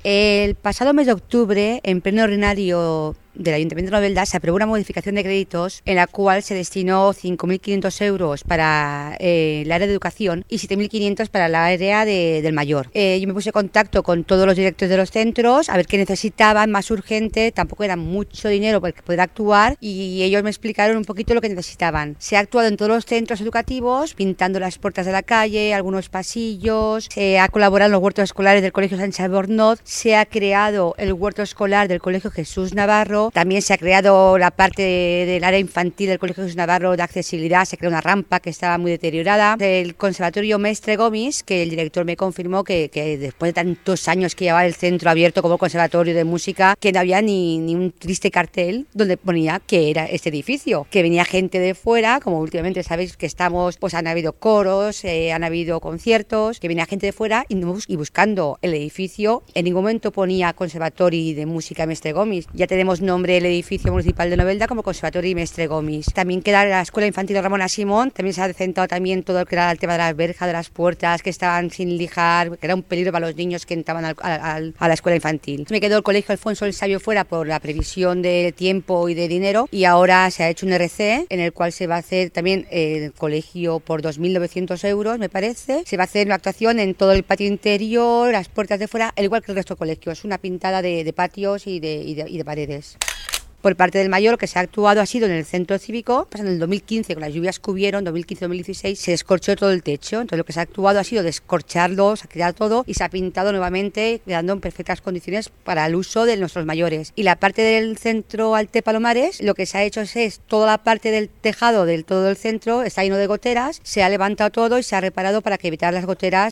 El pasado mes de octubre, en pleno ordinario del Ayuntamiento de Novelda, se aprobó una modificación de créditos en la cual se destinó 5.500 euros para el área de educación y 7.500 para la área del mayor. Yo me puse en contacto con todos los directores de los centros a ver qué necesitaban más urgente. Tampoco era mucho dinero para poder actuar y ellos me explicaron un poquito lo que necesitaban. Se ha actuado en todos los centros educativos, pintando las puertas de la calle, algunos pasillos, se ha colaborado en los huertos escolares del Colegio Sánchez Albornoz, se ha creado el huerto escolar del Colegio Jesús Navarro. También se ha creado la parte del área infantil del Colegio Jesús Navarro de accesibilidad, se creó una rampa que estaba muy deteriorada. El Conservatorio Mestre Gomis, que el director me confirmó que después de tantos años que llevaba el centro abierto como conservatorio de música, que no había ni un triste cartel donde ponía que era este edificio, que venía gente de fuera, como últimamente sabéis que estamos, pues han habido coros, han habido conciertos, que venía gente de fuera y buscando el edificio. En ningún momento ponía Conservatorio de Música Mestre Gomis. Ya tenemos nombre el edificio municipal de Novelda como Conservatorio Mestre Gomis. También queda la Escuela Infantil de Ramón Simón, también se ha centrado también todo lo que era el tema de las verjas, de las puertas que estaban sin lijar, que era un peligro para los niños que entraban a la escuela infantil. Me quedó el Colegio Alfonso el Sabio fuera por la previsión de tiempo y de dinero y ahora se ha hecho un RC en el cual se va a hacer también el colegio por 2.900 euros, me parece. Se va a hacer una actuación en todo el patio interior, las puertas de fuera, al igual que el resto de colegios, una pintada de patios y de paredes. Por parte del mayor, lo que se ha actuado ha sido en el centro cívico, pues en el 2015, con las lluvias que hubieron, 2015-2016, se descorchó todo el techo. Entonces lo que se ha actuado ha sido descorcharlo, se ha quedado todo y se ha pintado nuevamente, quedando en perfectas condiciones para el uso de nuestros mayores. Y la parte del centro Alte Palomares, lo que se ha hecho es toda la parte del tejado del todo el centro, está lleno de goteras, se ha levantado todo y se ha reparado para que evitar las goteras